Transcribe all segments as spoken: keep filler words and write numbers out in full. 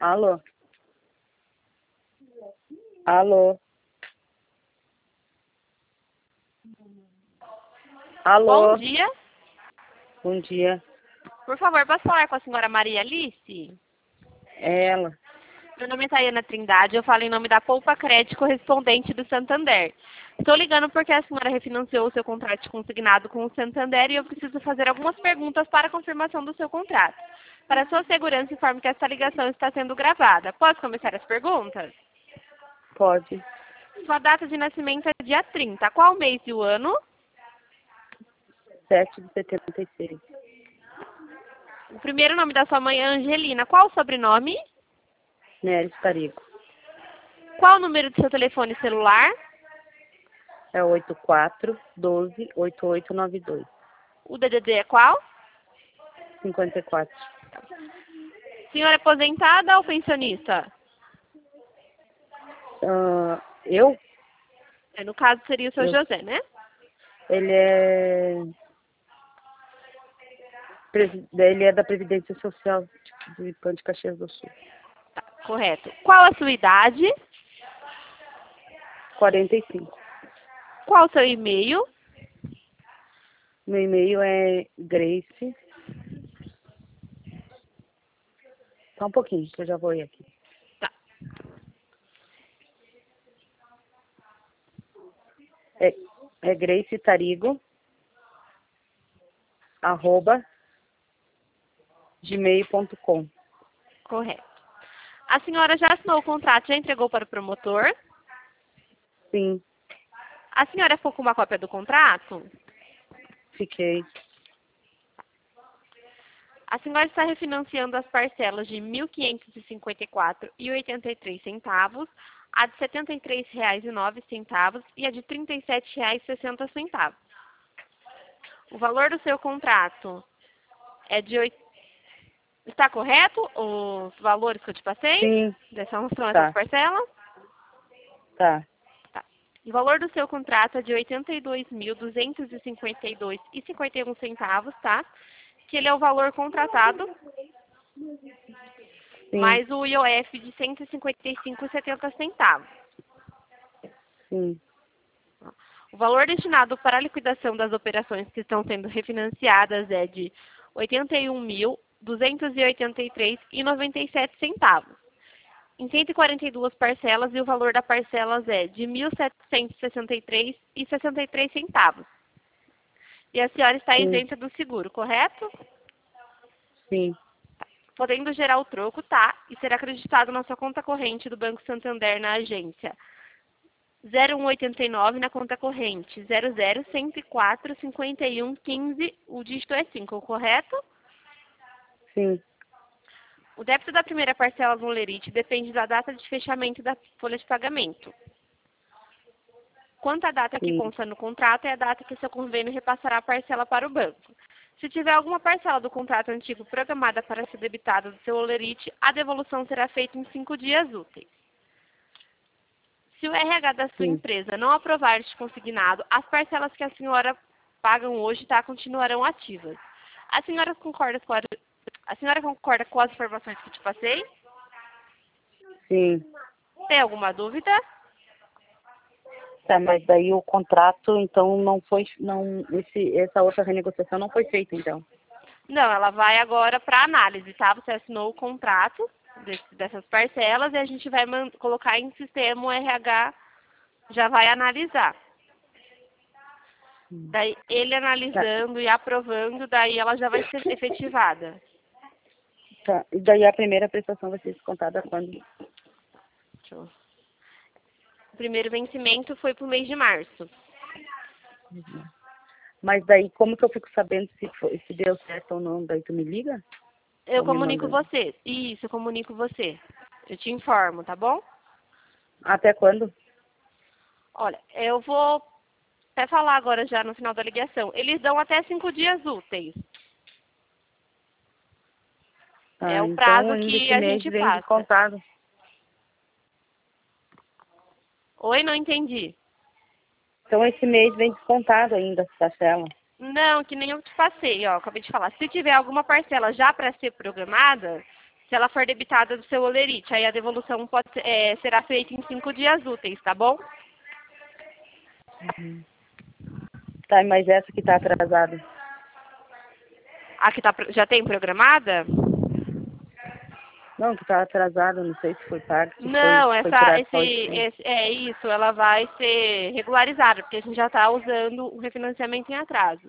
Alô? Alô? Alô? Bom dia. Bom dia. Por favor, posso falar com a senhora Maria Alice? É ela. Meu nome é Tayana Trindade, eu falo em nome da Poupa Crédito correspondente do Santander. Estou ligando porque a senhora refinanciou o seu contrato consignado com o Santander e eu preciso fazer algumas perguntas para a confirmação do seu contrato. Para sua segurança, informe que essa ligação está sendo gravada. Posso começar as perguntas? Pode. Sua data de nascimento é dia trinta. Qual mês e o ano? sete de setenta e seis. O primeiro nome da sua mãe é Angelina. Qual o sobrenome? Neres Tarigo. Qual o número do seu telefone celular? É oito quatro um dois oito oito nove dois. O D D D é qual? cinquenta e quatro. Senhora é aposentada ou pensionista? Ah, eu? É, no caso seria o seu Eu. José, né? Ele é... presi- Ele é da Previdência Social de Pão de Caxias do Sul. Tá, correto. Qual a sua idade? quarenta e cinco. Qual o seu e-mail? Meu e-mail é Grace. Só um pouquinho, que eu já vou ir aqui. Tá. É, é Grace Tarigo, arroba, gmail ponto com. Correto. A senhora já assinou o contrato, já entregou para o promotor? Sim, A senhora ficou com uma cópia do contrato? fiquei. A senhora está refinanciando as parcelas de mil quinhentos e cinquenta e quatro reais e oitenta e três centavos, a de setenta e três reais e nove centavos e a de trinta e sete reais e sessenta centavos. O valor do seu contrato é de oito... Está correto os valores que eu te passei? Sim, Dessas são essas tá, parcelas? tá. Tá. O valor do seu contrato é de oitenta e dois mil duzentos e cinquenta e dois reais e cinquenta e um centavos, tá? Que ele é o valor contratado, Sim, mais o I O F de cento e cinquenta e cinco reais e setenta centavos. sim, O valor destinado para a liquidação das operações que estão sendo refinanciadas é de oitenta e um mil duzentos e oitenta e três reais e noventa e sete centavos. Em cento e quarenta e duas parcelas e o valor da parcelas é de mil setecentos e sessenta e três reais e sessenta e três centavos. E a senhora está sim, isenta do seguro, correto? sim, Podendo gerar o troco, tá? E será acreditado na sua conta corrente do Banco Santander na agência zero um oito nove na conta corrente zero zero cento e quatro cinquenta e um quinze, o dígito é cinco, correto? sim, O débito da primeira parcela do Lerite depende da data de fechamento da folha de pagamento. Quanto à data que sim, consta no contrato, é a data que seu convênio repassará a parcela para o banco. Se tiver alguma parcela do contrato antigo programada para ser debitada do seu Olerite, a devolução será feita em cinco dias úteis. Se o R H da sua sim. empresa não aprovar este consignado, as parcelas que a senhora pagam hoje, tá, continuarão ativas. A senhora concorda com a, a senhora concorda com as informações que te passei? Sim. Tem alguma dúvida? Tá, mas daí o contrato, então, não foi, não, esse, essa outra renegociação não foi feita, então. Não, ela vai agora para análise, tá? Você assinou o contrato desse- dessas parcelas e a gente vai man- colocar em sistema, o R H já vai analisar. Daí ele Tá, analisando e aprovando, daí ela já vai ser efetivada. tá. E daí a primeira prestação vai ser descontada quando? Deixa eu- O primeiro vencimento foi pro mês de março. Mas daí, como que eu fico sabendo se, foi, se deu certo ou não? Daí tu me liga? Eu Ou me comunico manda? você. Isso, eu comunico você. Eu te informo, tá bom? Até quando? Olha, eu vou até falar agora já no final da ligação. Eles dão até cinco dias úteis. É Ah, o então prazo ainda que esse a mês gente vem passa. descontado. Oi, não entendi. Então esse mês vem descontado ainda, parcela. Não, que nem eu te passei, ó. Acabei de falar. Se tiver alguma parcela já para ser programada, se ela for debitada do seu holerite. Aí a devolução pode, é, será feita em cinco dias úteis, tá bom? Uhum. Tá, mas essa que tá atrasada? A que tá, já tem programada? Não, que tá atrasada, não sei se foi pago, se foi, Não, se foi essa, tirado esse, só esse mês. esse, é isso, ela vai ser regularizada, porque a gente já está usando o refinanciamento em atraso.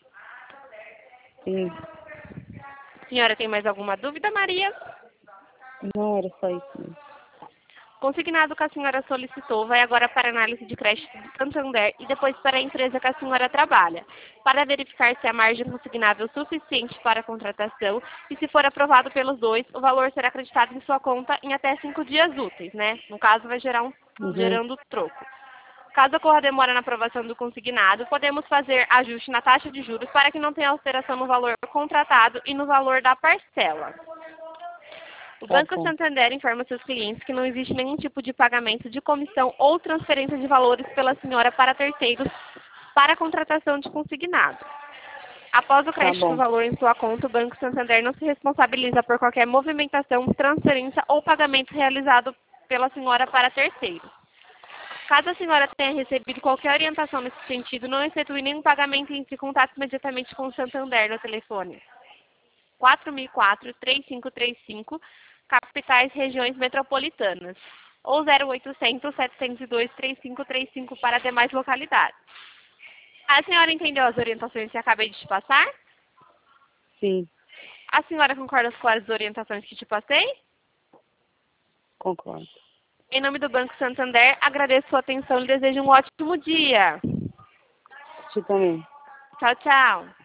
Sim. Senhora, tem mais alguma dúvida, Maria? Não, era só isso mesmo. Consignado que a senhora solicitou vai agora para a análise de crédito do Santander e depois para a empresa que a senhora trabalha, para verificar se a margem consignável é suficiente para a contratação e, se for aprovado pelos dois, o valor será acreditado em sua conta em até cinco dias úteis, né? No caso, vai gerar um, Uhum. gerando troco. Caso ocorra demora na aprovação do consignado, podemos fazer ajuste na taxa de juros para que não tenha alteração no valor contratado e no valor da parcela. O Tá Banco bom. Santander informa seus clientes que não existe nenhum tipo de pagamento de comissão ou transferência de valores pela senhora para terceiros para a contratação de consignado. Após o crédito Tá do bom. valor em sua conta, o Banco Santander não se responsabiliza por qualquer movimentação, transferência ou pagamento realizado pela senhora para terceiros. Caso a senhora tenha recebido qualquer orientação nesse sentido, não efetue nenhum pagamento e entre em contato imediatamente com o Santander no telefone quatro mil e quatro, três cinco três cinco, capitais regiões metropolitanas, ou zero oitocentos, setecentos e dois, trinta e cinco trinta e cinco para demais localidades. A senhora entendeu as orientações que acabei de te passar? Sim, A senhora concorda com as orientações que te passei? concordo. Em nome do Banco Santander, agradeço sua atenção e desejo um ótimo dia. Você também. Tchau, tchau.